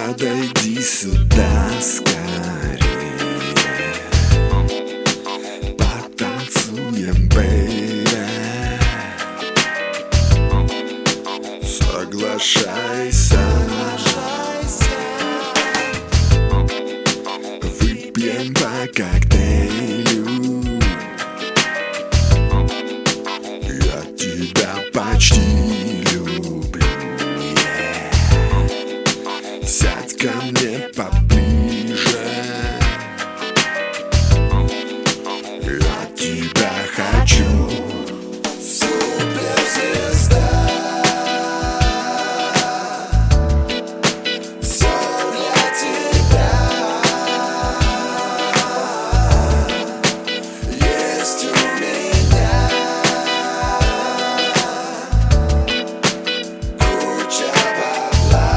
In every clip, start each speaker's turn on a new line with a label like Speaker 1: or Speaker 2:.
Speaker 1: Подойди сюда скорее, потанцуем, бэйби. Соглашайся, выпьем по коктейлю. Я тебя почти люблю, сядь ко мне поближе. Я тебя хочу. Суперзвезда, всё для тебя. Есть у меня куча бабла.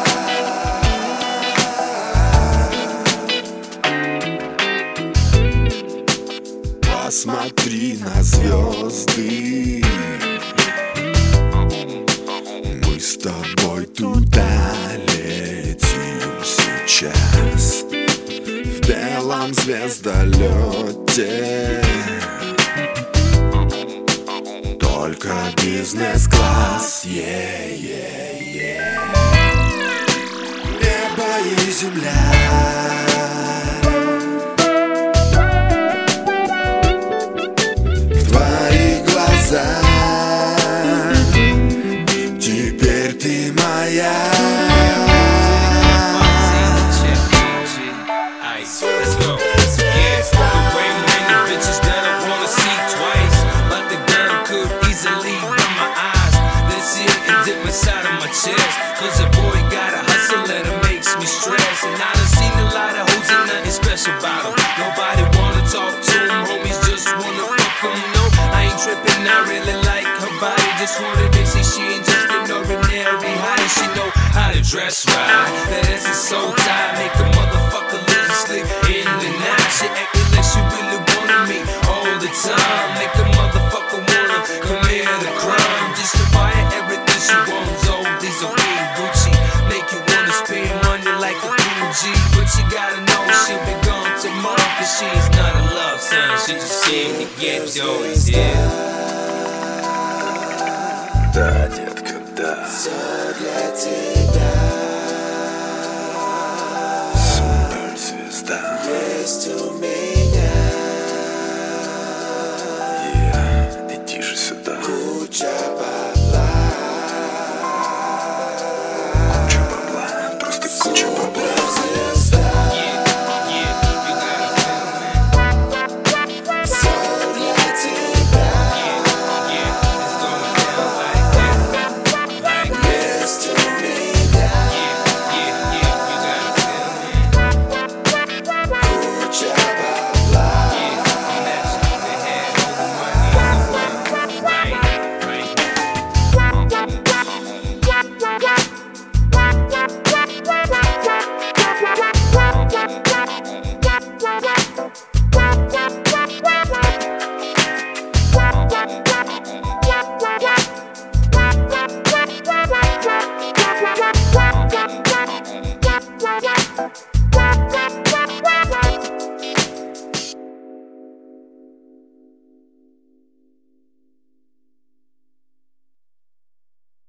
Speaker 1: Посмотри на звезды, мы с тобой туда летим сейчас в белом звездолете. Только бизнес-класс, небо и земля. Теперь ты моя.
Speaker 2: Cause a boy gotta hustle and it makes me stress. And I done seen a lot of hoes and nothing special about them. Nobody wanna talk to them, homies just wanna fuck them. No, I ain't tripping, I really like her body. Just wanted to see she ain't just an ordinary hottie. She know how to dress right, that ass is so tight. Make a motherfucker lose sleep in the night. She acting like she really wanted me all the time. Make a motherfucker wanna commit a crime. Just to buy her everything she wants. Oh, these are weed Gucci. Make you wanna spend money like a G. But you gotta know she'll be gone tomorrow. Cause she's not in love, son. She just came to get yours, yeah.
Speaker 1: Да, детка, да.
Speaker 2: Всё для тебя.
Speaker 1: Суперзвезда.
Speaker 2: Есть у меня
Speaker 1: Иди же сюда.
Speaker 2: куча бабла.
Speaker 1: Куча бабла, просто куча бабла.
Speaker 2: Суперзвезда. Всё для тебя. Есть у меня куча бабла.
Speaker 3: Yeah.